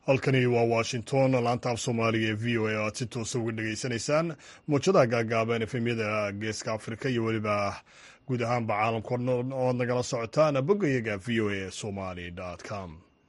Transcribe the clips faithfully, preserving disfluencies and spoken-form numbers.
halkani waa washington, laanta af soomaaliga ee v o a aad si toosa uga dhegaysanaysaan muujadaha gaagaaban efemyada geeska afrika iyo weliba guud ahaanba caalamka ood nagala socotaan boggayaga v o a somali com.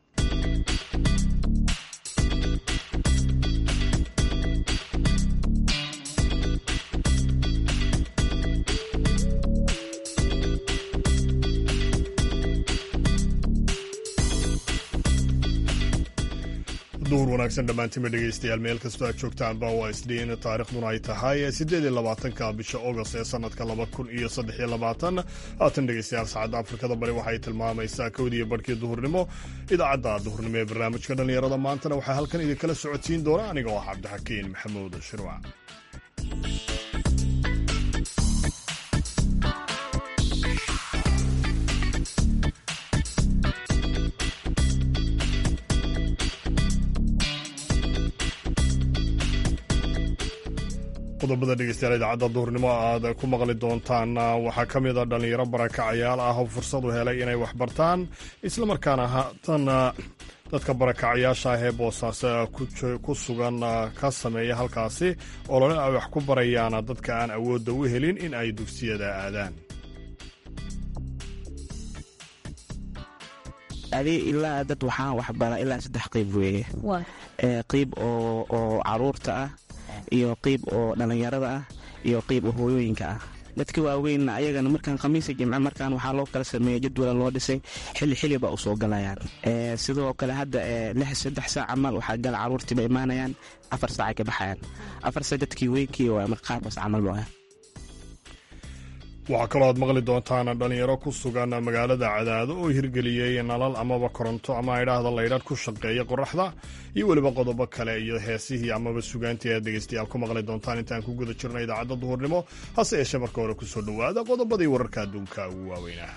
duur wanaagsan dhammaantima dhegaystayaal meel kastoo aad joogtaanba waa isdhiin taariikhduna ay tahay siddeed iyo labaatanka bisha ogost ee sannadka laba kun iyo saddex iyo labaatan haatan dhegaystayaal saacadda afrikada bari waxay tilmaamaysaa kowdiiyo barhkii duhurnimo. idaacadda duhurnimo ee barnaamijka dhallinyarada maantana waxaa halkan idinkala socodsiin doona aniga oo ah cabdixakiin maxamuud shirwac. qodobada dhegeystayaal idaacadda duhurnimo aad ku maqli doontaan waxaa ka mid a dhallinyaro barakacayaal ah oo fursad u helay inay wax bartaan islamarkaana haatan dadka barakacayaasha ah ee boosaaso ku sugan ka sameeya halkaasi olole ay wax ku barayaan dadka aan awoodda u helin in ay dugsiyada aadaan. adi ilaa dad waxaan waxbara ilaa saddex qayb weeye qayb oo caruurta ah iyo qayb oo dhallinyarada ah iyo qayb oo hooyooyinka ah. dadka waaweyn ayagana markaan khamiisa jimce markaan waxaa loo kala sameeyey jadwala loo dhisay xilli xilliba u soo galayaan. sidoo kale hadda lix saddex saac camal waxaa gala caruurtiiba imaanayaan afar saacay ka baxayaan afar saac dadkii weynkii waa marqaarbas camal waa. waxaa kaloo aad maqli doontaan dhallinyaro ku sugan magaalada Cadaado oo hirgeliyey nalal amaba koronto ama idhaahda laydhadh ku shaqeeya qoraxda iyo weliba qodobo kale iyo heesihii amaba sugaantii aad dhegaystayaal ku maqli doontaan intaan ku guda jirno idaacadda duhurnimo. hase yeeshee marka hore ku soo dhowaada qodobadii wararka adduunka ugu waaweynah.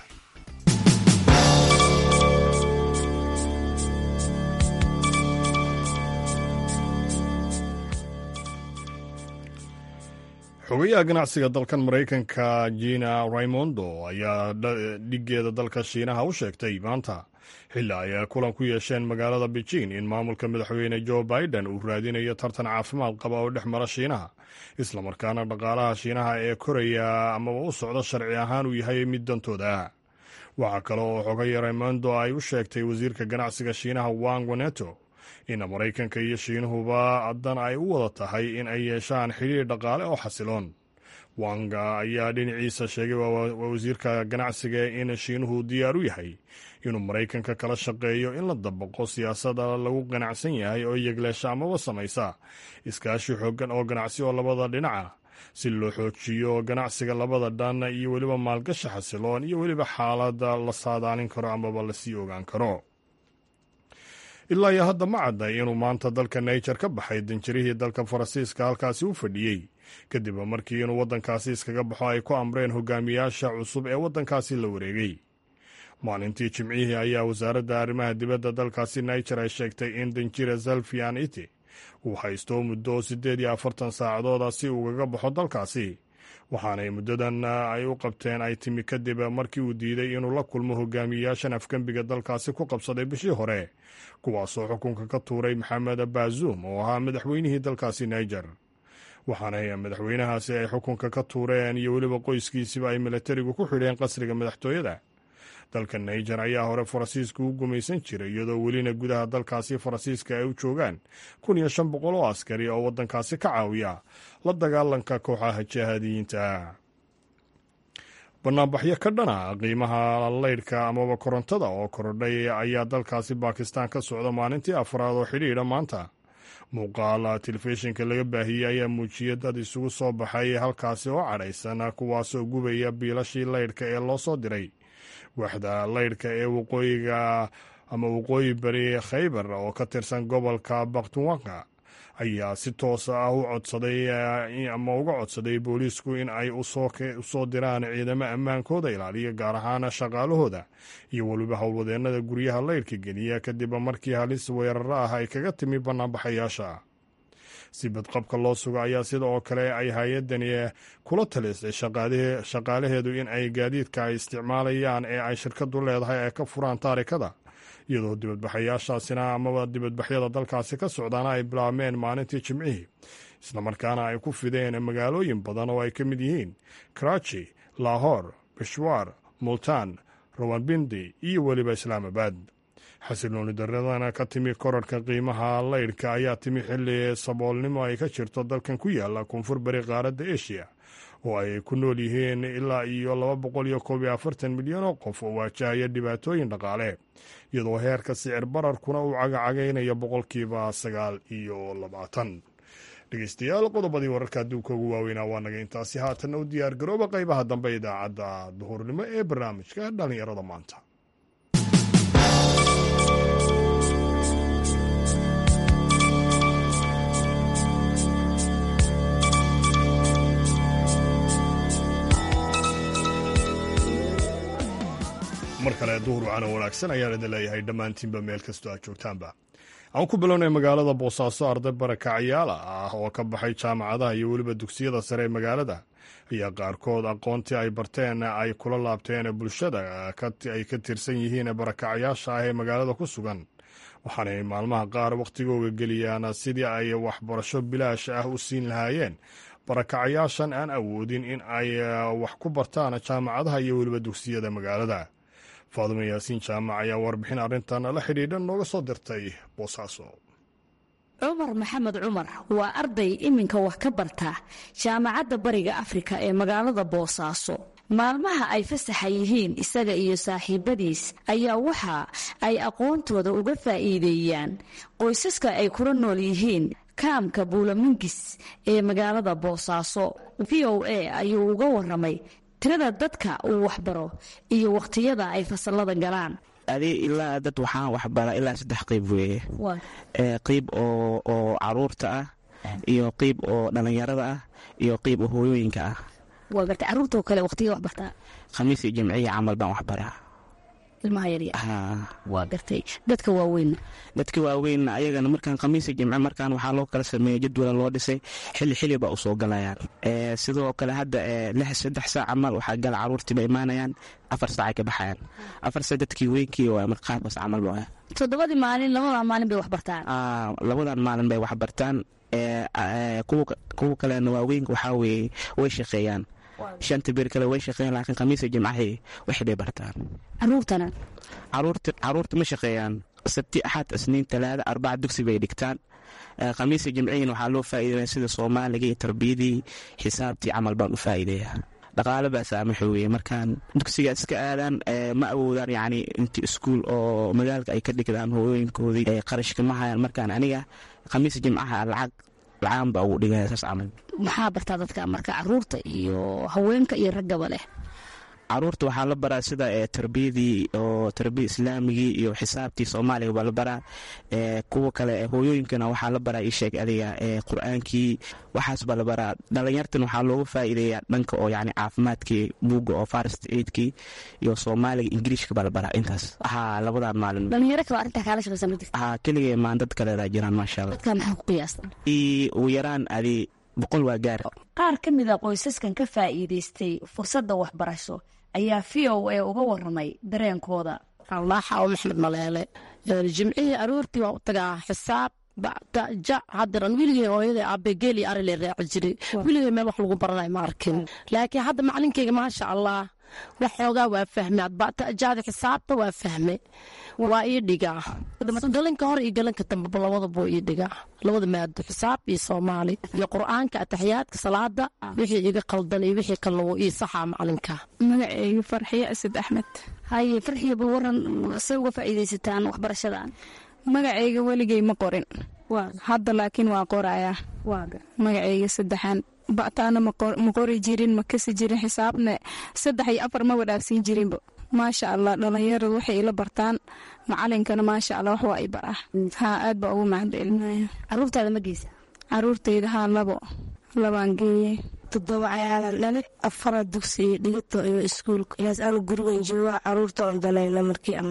xogayaha ganacsiga dalkan maraykanka Gina Raimondo ayaa dhigeeda dalka Shiinaha u sheegtay maanta xilli ay kulan ku yeesheen magaalada Beijing in maamulka madaxweyne Joe Biden uu raadinayo tartan caafimaad qaba oo dhex mara Shiinaha islamarkaana dhaqaalaha Shiinaha ee koraya amaba u socda sharci ahaan uu yahay mid dantooda. waxaa kale oo xogaya Raimondo ay u sheegtay wasiirka ganacsiga Shiinaha Wang Wenneto in maraykanka iyo shiinuhuba haddan ay u wada tahay in ay yeeshaan xidhiir dhaqaale oo xasiloon. wanga ayaa dhinaciisa sheegay waa wasiirka ganacsiga in shiinuhu diyaar u yahay inuu maraykanka kala shaqeeyo in la dabaqo siyaasada lagu ganacsan yahay oo yegleesha amaba samaysa iskaashi xooggan oo ganacsi oo labada dhinaca si loo xoojiyo ganacsiga labada dhan iyo weliba maalgashi xasiloon iyo weliba xaalada la saadaalin karo amaba lasii ogaan karo. ilaa iyo hadda ma cadday inuu maanta dalka Niger ka baxay danjirihii dalka Faransiiska halkaasi u fadhiyey kadib markii inuu waddankaasi iskaga baxo ay ku amreen hogaamiyaasha cusub ee waddankaasi la wareegay. maalintii jimcihii ayaa wasaaradda arrimaha dibadda dalkaasi Niger ay sheegtay in danjire Zalfian Ite uu haysto muddo siddeed iyo afartan saacadooda si ugaga baxo dalkaasi waxaanay muddadan ay u qabteen ay timi kadib markii uu diiday inuu la kulmo hogaamiyayaashan afgembiga dalkaasi ku qabsaday bishii hore kuwaasoo xukunka ka tuuray Maxamed Bazoum oo ahaa madaxweynihii dalkaasi Niger. waxaanay madaxweynahaasi ay xukunka ka tuureen iyo weliba qoyskiisiba ay milatarigu ku xidheen qasriga madaxtooyada. dalka Niger ayaa hore Faransiiska u gumaysan jiray iyadoo welina gudaha dalkaasi Faransiiska ay u joogaan kun iyo shan boqol oo askari oo waddankaasi ka caawiya la dagaalanka kooxaha jihaadiyiinta. banaanbaxyo ka dhana qiimaha laydhka amaba korontada oo korodhay ayaa dalkaasi Bakistan ka socda maalintii afraad oo xidhiidha maanta. muuqaal telefishinka laga baahiyey ayaa muujiyay dad isugu soo baxay halkaasi oo cadhaysan kuwaasoo gubaya biilashii laydhka ee loo soo diray. waaxda laydhka ee waqooyiga ama waqooyi bari Khaybar oo ka tirsan gobolka Bakhtunkhwa ayaa si toos ah u codsaday ama uga codsaday booliisku in ay usoo diraan ciidamo ammaankooda ilaaliya gaar ahaan shaqaalahooda iyo weliba howlwadeennada guryaha laydhka geliya kadib markii halis weeraro ah ay kaga timi banaanbaxayaasha. si badqabka loo sugo ayaa sida oo kale ay hay-addani kula talisay shaqaalaheedu in ay gaadiidka ay isticmaalayaan ee ay shirkadu leedahay ay ka furaan taarikada iyadoo dibadbaxayaashaasina amaba dibadbaxyada dalkaasi ka socdaana ay bilaabmeen maalintii jimcihii islamarkaana ay ku fideen magaalooyin badan oo ay ka mid yihiin karachi, lahore, beshwar, multaan, rawalbindi iyo weliba islaamabad. xasilooni daradana ka timi korarhka qiimaha laydhka ayaa timi xilli saboolnimo ay ka jirto dalkan ku yaala koonfur bari qaaradda eshiya oo ay ku nool yihiin ilaa iyo laba boqol iyo koob iyo afartan milyan oo qof oo waajahaya dhibaatooyin dhaqaale, iyadoo heerka sicir bararkuna uu cagacagaynayo boqolkiiba sagaal iyo labaatan. dhegeystayaal, qodobadii wararka adduunka ugu waaweynaa waa naga intaasi. haatanna u diyaar garooba qaybaha dambe idaacadda duhurnimo ee barnaamijka dhallinyarada maanta. mar kale duhur wacana wanaagsan ayaan idin leeyahay dhammaantiinba meel kastoo aad joogtaanba. aan ku bilownay magaalada boosaaso arday barakacyaal ah oo ka baxay jaamacadaha iyo weliba dugsiyada sare ee magaalada ayaa qaarkood aqoontii ay barteen ay kula laabteen bulshada ay ka tirsan yihiin barakacyaasha ah ee magaalada ku sugan, waxaanay maalmaha qaar wakhtigooga geliyaan sidii ay waxbarasho bilaash ah u siin lahaayeen barakacyaashan aan awoodin in ay wax ku bartaan jaamacadaha iyo weliba dugsiyada magaalada. faadumo yaasiin jaamac ayaa warbixin arrintan la xidhiidha nooga soo dirtay boosaaso. cumar maxamed cumar waa arday iminka wax ka barta jaamacadda bariga afrika ee magaalada boosaaso. maalmaha ay fasaxa yihiin isaga iyo saaxiibadiis ayaa waxa ay aqoontooda uga faa'iideeyaan qoysaska ay kula nool yihiin kaamka buulamingis ee magaalada boosaaso. v o a ayuu uga waramay tirada dadka uu waxbaro iyo wakhtiyada ay fasalada galaan. adi ilaa dad waxaan waxbara ilaa saddex qayb weeye. qayb oo oo caruurta ah iyo qayb oo dhallinyarada ah iyo qayb oo hooyooyinka ah. waa gartay caruurtoo kale wakhtiga wax bartaa? khamiis iyo jimciya camal baan waxbaraa. ilmaha yaryar? waa gartay. dadka waaweyn? dadka waaweyn ayagana markaan khamiis iyo jimce markaan waxaa loo kala sameeyey jadwala loo dhisay xilli xilli baa u soo galayaan. sidoo kale hadda lix saddex saac camal waxaa gala caruurtiiba imaanayaan, afar saacay ka baxayaan. afar saac dadkii weynkii waa marqaabas camal waa. toddobadii maalin labadan maalin bay wax bartaan? labadan maalin bay wax bartaan. kuwa kalena waaweynka waxaa weeye way shaqeeyaan. shanta beer kale way shaqeeyaan, laakiin khamiisa jimcahay waxay bay bartaan. caruurtana? caruurta caruurta ma shaqeeyaan. sabti, axad, isniin, talaada, arbaca dugsi bay dhigtaan. khamiisa jimcihiina waxaa loo faa'iideeyaa sida soomaaliga iyo tarbiyadii xisaabtii camal baan u faa'iideeyaa. dhaqaale baa saamaxo weeye markaan dugsiga iska aadaan ma awoodaan yacni intii iskuul oo magaalka ay ka dhigdaan hooyooyinkoodii qarashka ma hayaan. markaan aniga khamiisa jimcaha lacag lacaan baa ugu dhigaya saas camal. maxaa bartaa dadka marka caruurta iyo haweenka iyo raggaba leh? caruurta waxaa la baraa sida tarbiyadii oo tarbiya islaamigii iyo xisaabtii soomaaliga baa la baraa. kuwa kale hooyooyinkana waxaa la baraa isheeg adiga qur-aankii waxaas baa la baraa. dhalinyartan waxaa looga faa'iideeyaa dhanka oo yani caafimaadkii buugga oo first aidkii iyo soomaaliga ingiriishka baa la baraa. intaas haa labadan maalin. dhalinyaro kale arrintaa kaala shaqaysan ma jirta? haa keligee maan dad kaleedaa jiraan maasha allah. dadka maxaa ku qiyaastan? ugu yaraan adi boqol waa gaar. qaar ka mid a qoysaskan ka faa'iidaystay fursadda waxbarasho ayaa v o a uga waramay dareenkooda. allaaxa oo maxmed maleele jimcihii aroortii waa u tagaa xisaab ja hadiran wiligey hooyada aabbegeeli arile raaci jiray. wiligey meel wax lagu baranay ma arkin, laakiin hadda macalinkeyga maasha allah waxoogaa waa fahme. adbajaada xisaabta waa fahme, waa ii dhigaa galanka hor iyo galanka dambeba labadabuu ii dhigaa. labada maado xisaab iyo soomaali iyo qur-aanka ataxiyaadka salaada wixii iga qaldan iyo wixii kalena wuu ii saxaa macalinka. magaceyga farxiye asad axmed. haye farxiye bal waran say uga faa'iidaysataan waxbarashadan? magaceyga weligey ma qorin, hadda laakiin waa qorayaa. magaceyga saddexaan ba'taana ma qori jirin, ma kasi jirin, xisaabna saddex iyo afar ma wadhaafsiin jirinba. maasha allah dhalinyaradu waxay ila bartaan, macalinkana maasha allah wax waa i baraa. haa aad baa ugu mahadcelinaya. caruurtaada ma geysa? caruurtayda haa labo labaan geeyey. toddoba cayaalan dhale, afara dugsiga dhigato iyo iskuulka. ilaas aanu gurigan jooga caruurta on dalayna markii ammaano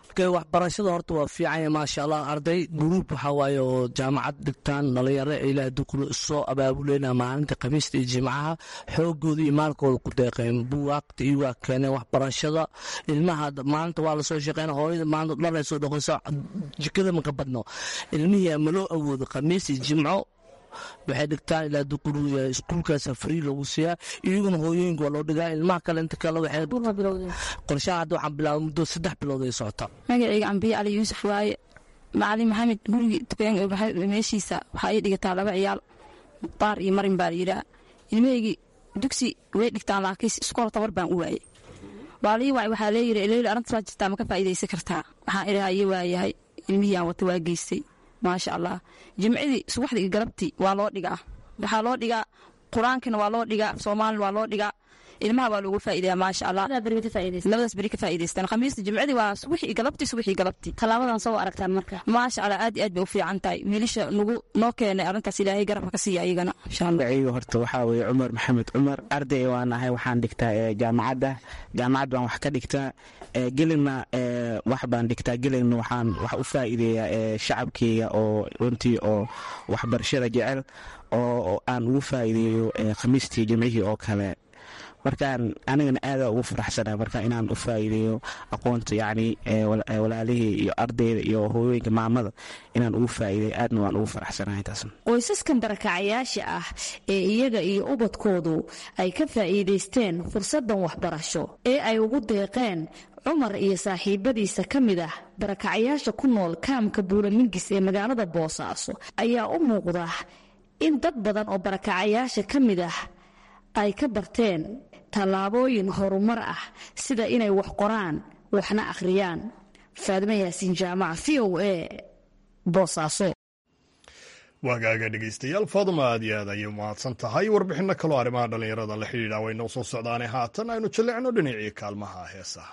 waxbarashada horta waa fiicanya maasha allah. arday guruub waxaa waaye oo jaamacad dhigtaan dhalinyaro ilaa dukuro soo abaabuleyna maalinta khamiista iyo jimcaha xoogooda iyo maalkooda ku deeqeen buwaaqta iyo waa keeneen waxbarashada ilmaha. maalinta waa lasoo shaqeyna hooyada maalinta dhalay soo dhaqayso jikada maka badno ilmihii maloo awoodo khamiis iyo jimco waxay dhigtaan ilaa dukuru iskuulkaasa free lagu siiyaa iyaguna hooyooyinka waa loo dhigaa ilmaha kale inta kale waxay qorshaha hadda waxaan bilaabay muddo saddex bilood ay socota. magacayga cambiye cali yuusuf waaye macalin maxamed gurigi tubeen meeshiisa waxaa ii dhigataa laba ciyaal mukhtaar iyo marin baa layidhaa ilmahaygii dugsi way dhigtaan laakiin iskool tabar baan u waayey baalii waay waxaa leeyiri ileyli arrintas waa jirtaa ma ka faa'iidaysan kartaa waxaan idhaha iyo waayahay ilmihii aan wata waa geystay maasha allah. jimcidii subaxdii iyo galabtii waa loo dhigaa waxaa loo dhigaa qur-aankana waa loo dhigaa soomaalina waa loo dhigaa ilmaha waa loogu faa'iideeyaa maasha allah. labadaas beri ka faa'iidaystaan khamiista jimcidii waa subaxii galabtii subaxii galabtii. talaabadan soo aragtaan marka maasha allah aad iyo aad bay u fiican tahay wiilasha nagu noo keenay arrintaas ilaahay garabka ka siiya iyagana insha allah. magaciiga horta waxaa weeye cumar maxamed cumar arday waan ahay waxaan dhigtaa jaamacadda jaamacad baan wax ka dhigtaa gelina wax baan dhigtaa gelina waxaan wax u faa'iideeyaa shacabkeyga oo runtii oo waxbarashada jecel oo aan ugu faa'iideeyo khamiistii jimcihii oo kale. markaan anigana aada ugu faraxsana marka inaan u faa'iideeyo aqoonta yacni walaalihii iyo ardayda iyo hooyooyinka maamada inaan ugu faa'iideeyo aadna waan ugu faraxsanahay taasna. qoysaskan barakacayaasha ah ee iyaga iyo ubadkoodu ay ka faa'iidaysteen fursaddan waxbarasho ee ay ugu deeqeen cumar iyo saaxiibadiisa ka mid ah barakacayaasha ku nool kaamka buulamingis ee magaalada boosaaso ayaa u muuqda in dad badan oo barakacayaasha ka mid ah ay ka barteen tallaabooyin horumar ah sida inay wax qoraan waxna akhriyaan. faadimo yaasiin jaamaca v o a boosaaso. waagaaga dhegaystayaal faaduma aad iyo aad ayay umahadsan tahay. warbixinno kaloo arrimaha dhallinyarada la xidhiidha way noo soo socdaane haatan aynu jallecno dhinacii kaalmaha heesaha.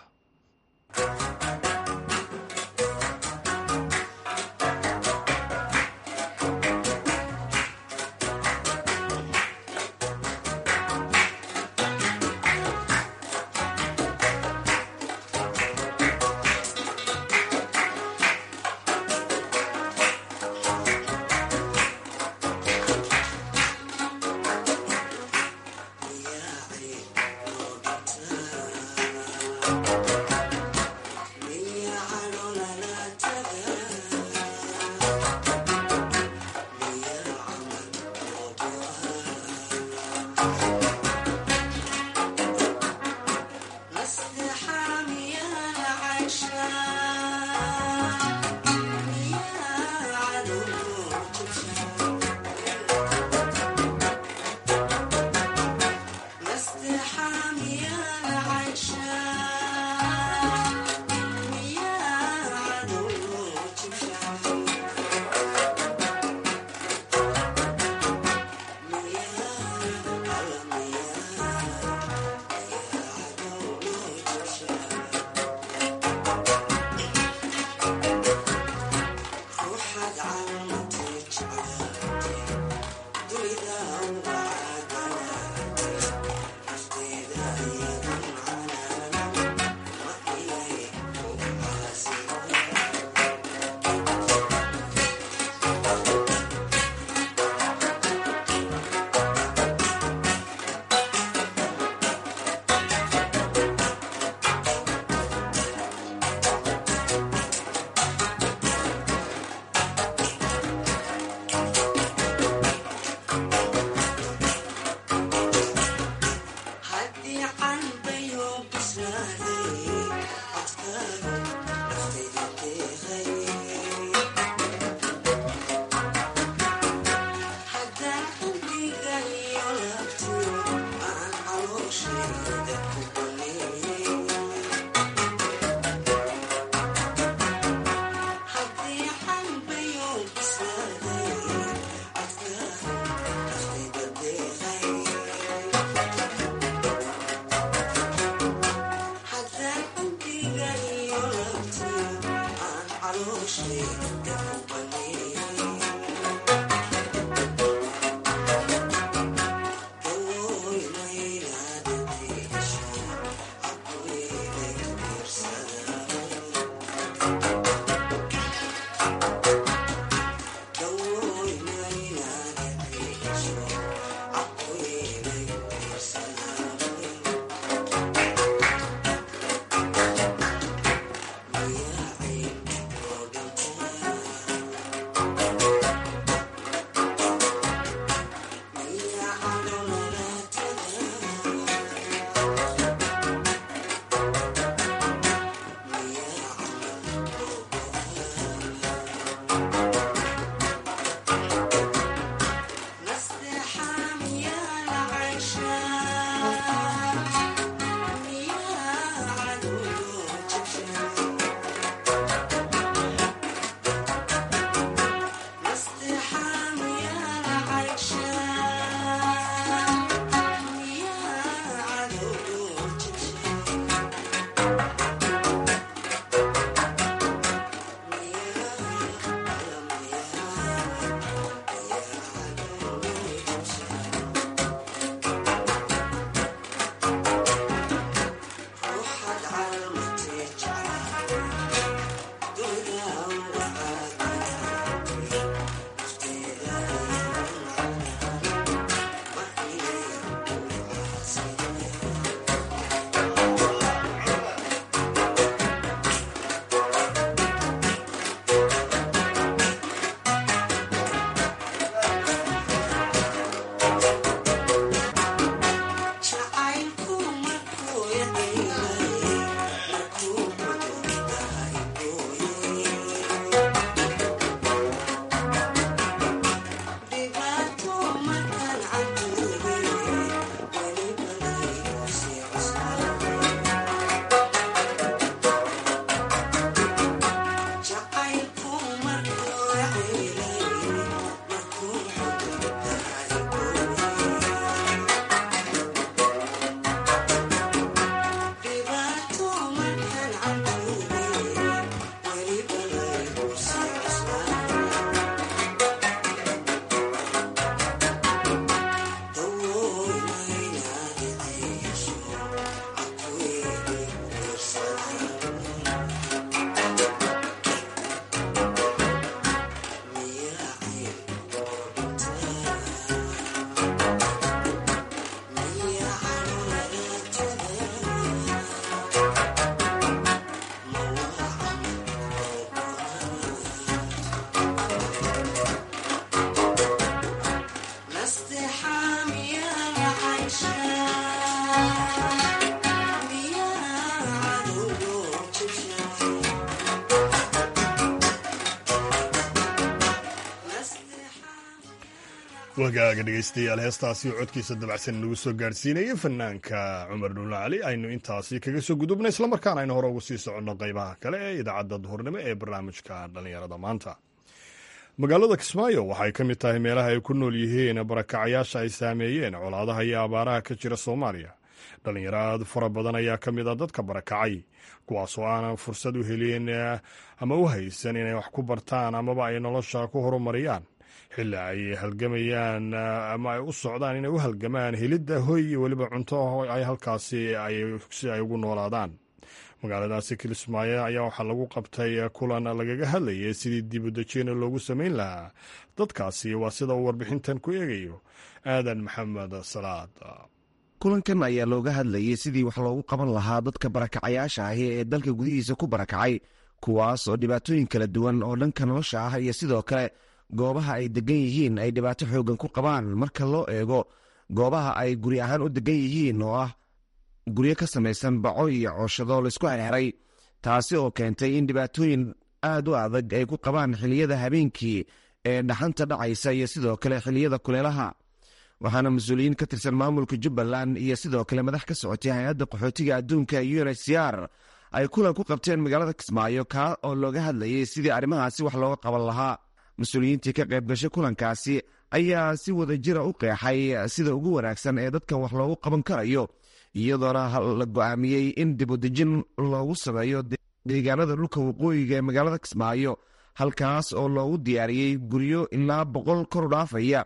wagaaga dhegaystayaal heestaasi oo codkiisa dabacsan nagu soo gaadhsiinayay fanaanka cumar dhuulle cali aynu intaasi kaga soo gudubnay islamarkaana aynu hore ugu sii soconno qaybaha kale ee idaacadda duhurnimo ee barnaamijka dhallinyarada maanta. magaalada kismaayo waxay ka mid tahay meelaha ay ku nool yihiin barakacayaasha ay saameeyeen colaadaha iyo abaaraha ka jira soomaaliya. dhallinyaro aad fara badan ayaa ka mid a dadka barakacay, kuwaasoo aanan fursad u helin ama u haysan inay wax ku bartaan amaba ay nolosha ku horumariyaan xilli ay halgamayaan ama ay u socdaan inay u halgamaan helidda hoy iyo weliba cunto ay halkaasi si ay ugu noolaadaan. magaaladaasi kismaayo ayaa waxaa lagu qabtay kulan lagaga hadlayay sidii dibudejina loogu samayn lahaa dadkaasi. waa sida uu warbixintan ku eegayo aadan maxamed salaad. kulankan ayaa looga hadlayay sidii wax loogu qaban lahaa dadka barakacayaasha ahi ee dalka gudihiisa ku barakacay, kuwaas oo dhibaatooyin kala duwan oo dhanka nolosha ah iyo sidoo kale goobaha ay degan yihiin ay dhibaato xooggan ku qabaan marka loo eego goobaha ay guri ahaan u degan yihiin oo ah guryo ka samaysan baco iyo cooshado laysku xirxiray, taasi oo keentay in dhibaatooyin aad u adag ay ku qabaan xilliyada habeenkii ee dhaxanta dhacaysa iyo sidoo kale xilliyada kuleelaha. waxaana mas-uuliyiin ka tirsan maamulka jubbaland iyo sidoo kale madax ka socotay hay-adda qaxootiga adduunka u n h c r ay kulan ku qabteen magaalada kismaayo, kaa oo looga hadlayay sidii arrimahaasi wax looga qaban lahaa. mas-uuliyiintii ka qayb gashay kulankaasi ayaa si wada jira u qeexay sida ugu wanaagsan ee dadkan wax loogu qaban karayo, iyadoona la go'aamiyey in dibudejin loogu sameeyo deegaanada dhulka waqooyiga ee magaalada kismaayo, halkaas oo loogu diyaariyey guryo ilaa boqol kor u dhaafaya,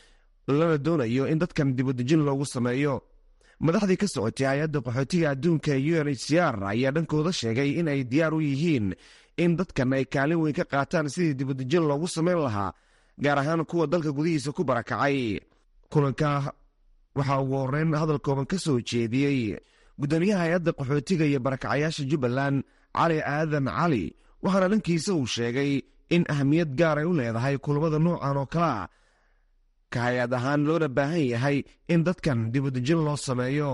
lana doonayo in dadkan dibudejin loogu sameeyo. madaxdii ka socotay hay-adda qaxootiga adduunka u n h c r ayaa dhankooda sheegay in ay diyaar u yihiin in dadkan ay kaalin weyn ka qaataan sidii dibudejin loogu samayn lahaa, gaar ahaan kuwa dalka gudihiisa ku barakacay. kulanka waxaa ugu horeyn hadal kooban ka soo jeediyey gudoomiyaha hay-adda qaxootiga iyo barakacayaasha jubbaland cali aadan cali, waxaana dhankiisa uu sheegay in ahamiyad gaar ay u leedahay kulamada noocan oo kalea ka hay-ad ahaan loona baahan yahay in dadkan dibudejin loo sameeyo.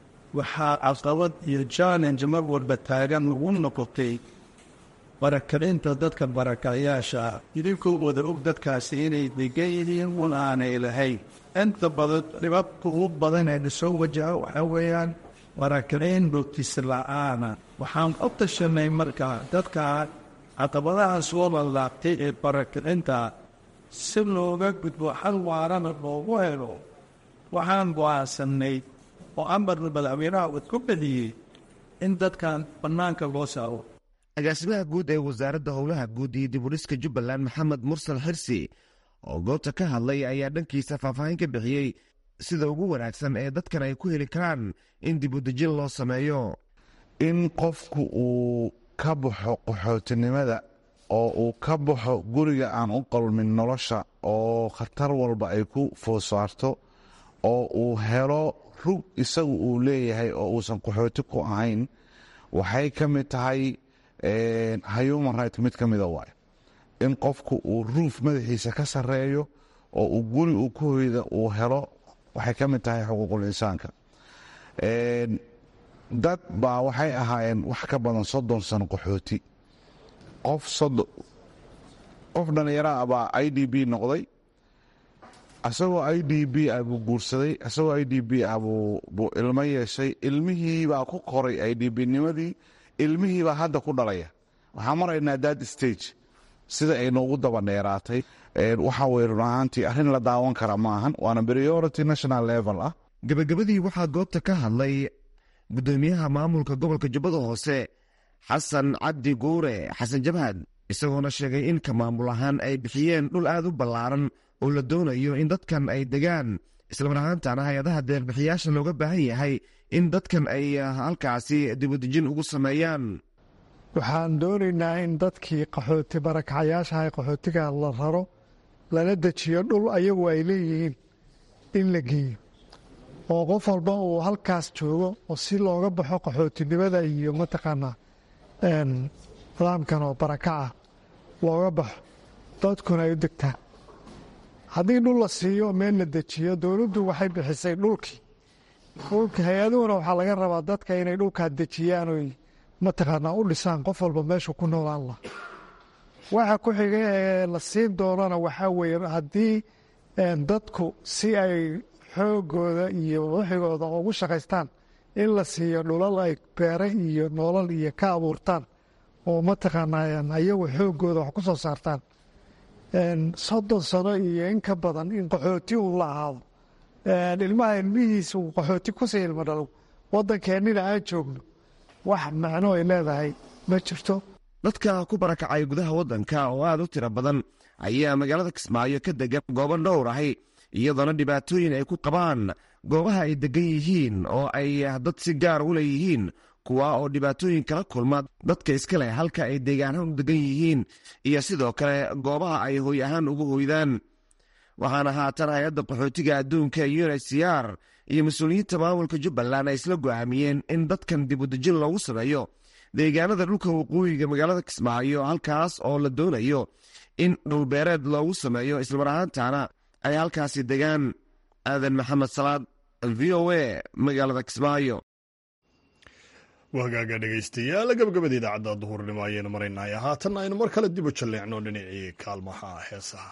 waxaa caqabad iyo challenge mar walba taagan lagu noqotay barakacinta dadka barakacayaasha ah, idinkoo wada og dadkaasi inay degan yihiin un aanay lahayn. inta badan dhibabka ugu badan ee nasoo wajaha waxaa weeyaan barakacin dhogtis la-aana. waxaan u tashanay markaa dadka caqabadaha soo lalaabtay ee barakacinta si looga gudbo xal waarana loogu helo. waxaan go-aansanay oo amarna madaxweynaha uu ku badiyey in dadkan bannaanka loo saaro. agaasimaha guud ee wasaaradda howlaha guud iyo dibudhiska jubbaland maxamed mursal xirsi oo goobta ka hadlay ayaa dhankiisa faahfaahin ka bixiyey sida ugu wanaagsan ee dadkan ay ku heli karaan in dibudejin loo sameeyo. in qofku uu ka baxo qaxootinimada oo uu ka baxo guriga aan u qalmin nolosha oo khatar walba ay ku foosaarto, oo uu helo rug isagu uu leeyahay oo uusan qaxooti ku ahayn, waxay ka mid tahay human right mid ka mida waay. in qofku uu ruuf madaxiisa ka sarreeyo oo uu guri uu ku hoyda uu helo, waxay ka mid tahay xuquuqul insaanka. dad baa waxay ahaayeen wax ka badan soddon sano qaxooti. qof qof dhallinyaro ah baa i d b noqday, asagoo i d b ah buu guursaday, asagoo i d b ah buu ilmo yeeshay, ilmihiibaa ku koray i d b nimadii, ilmihiibaa hadda ku dhalaya. waxaan maraynaa dad stage sida ay noogu daba dheeraatay. waxaa wey run ahaantii arrin la daawan kara maahan, waana priority national level ah. gabagabadii waxaa goobta ka hadlay gudoomiyaha maamulka gobolka jubbada hoose xasan cabdi guure xasan jabhad, isagoona sheegay in ka maamul ahaan ay bixiyeen dhul aad u ballaaran oo la doonayo in dadkan ay degaan, islamar ahaantana hay-adaha deeqbixiyaasha looga baahan yahay in dadkan ay halkaasi dibudejin ugu sameeyaan. waxaan doonaynaa in dadkii qaxooti barakacayaashaha qaxootiga la raro, lana dejiyo dhul ayagu ay leeyihiin in la geeyo, oo qof walba uu halkaas joogo oo si looga baxo qaxootinimada iyo mataqaanaa nidaamkan oo barakaca looga baxo, dadkuna ay u degtaan. haddii dhul la siiyo meel la dejiyo, dowladdu waxay bixisay dhulkii dhulka hay-aduhuna waxaa laga rabaa dadka inay dhulkaa dejiyaan oy mataqaanaa u dhisaan qof walba meeshu ku noolaan lah. waxa ku xiga ee la siin doonana waxaa weeye haddii dadku si ay xoogooda iyo wixigooda ugu shaqaystaan in la siiyo dhulal ay beere iyo nolol iyo ka abuurtaan oo mataqaanaa ayagu xoogooda wax ku soo saartaan soddon sano iyo in ka badan in qaxooti uu la ahaado ilmaha ilmihiisa uu qaxooti kusii ilmo dhalo waddankeennina aan joogno wax macno ay leedahay ma jirto. dadka ku barakacay gudaha waddanka oo aad u tiro badan ayaa magaalada Kismaayo ka degan goobo dhowr ahi iyadoona dhibaatooyin ay ku qabaan goobaha ay degan yihiin oo ay dad si gaar u leeyihiin kuwa oo dhibaatooyin kala kulma dadka iska leh halka ay deegaanahan u degan yihiin iyo sidoo kale goobaha ay hooy ahaan ugu hoydaan. waxaana haatan hay-adda qaxootiga adduunka U N H C R iyo mas-uuliyiinta maamulka Jubbaland ay isla go'aamiyeen in dadkan dib u dejin loogu sameeyo deegaanada dhulka waqooyiga magaalada Kismaayo halkaas oo la doonayo in dhulbeereed loogu sameeyo islamar ahaantaana ay halkaasi degaan. aadan maxamed salaad v o a magaalada Kismaayo. wahagaaga dhegaystayaal gabagabada idaacadda duhurnimo ayaynu maraynay haatan aynu mar kale dib u jalleecno dhinacii kaalmaha heesaha.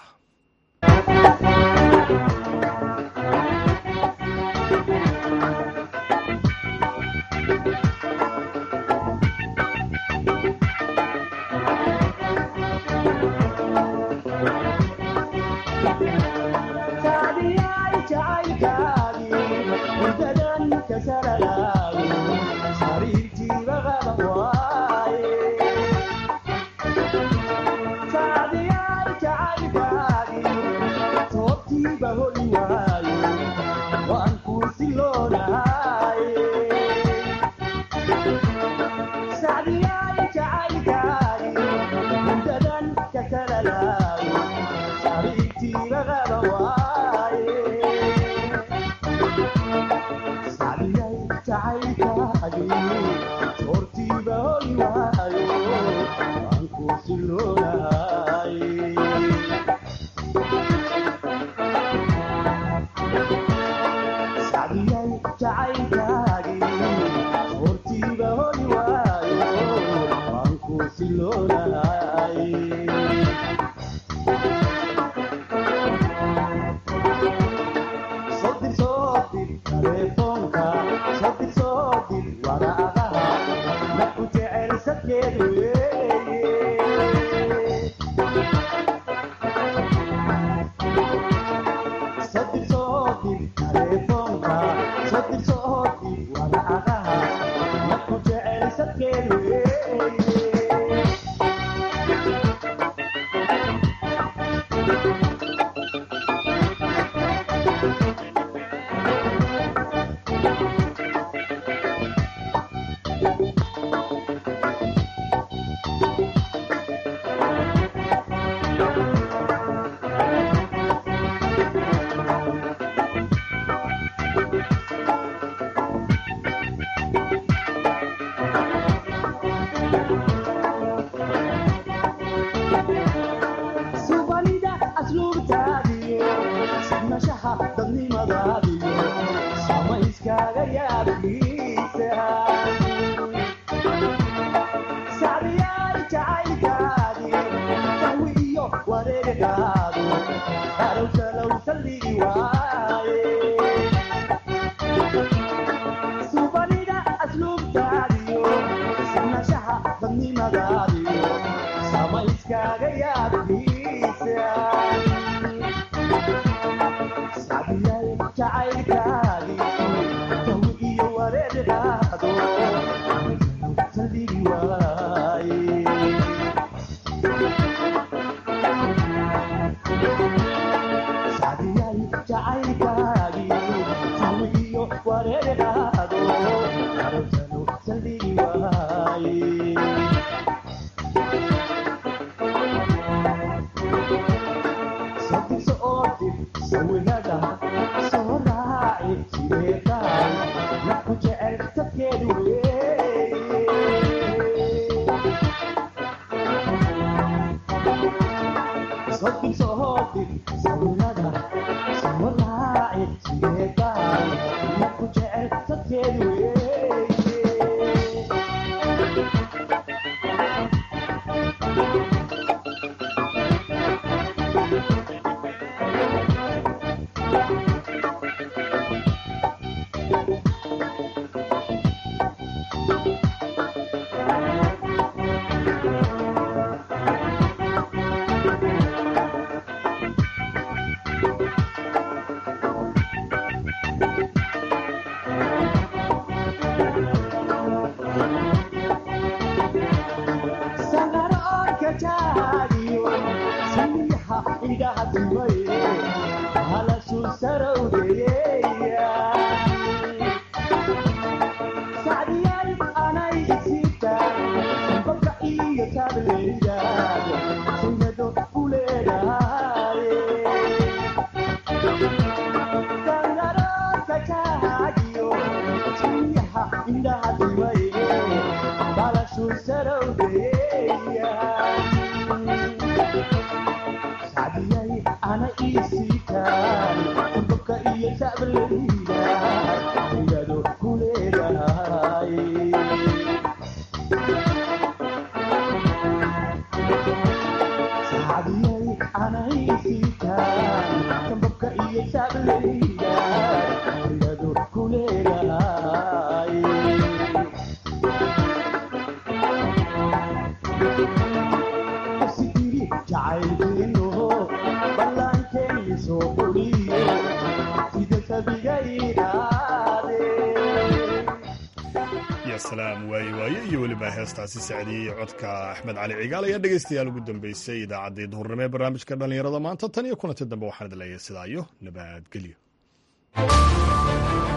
salaam waaye waaye iyo weliba heestaasi sacdiyey codka axmed cali cigaal ayaa dhegaystayaal ugu dambeysay idaacaddii duhurnimo ee barnaamijka dhallinyarada maanta tan iyo kulanti dambe waxaan idin leeyahay sidaa iyo nabadgelyo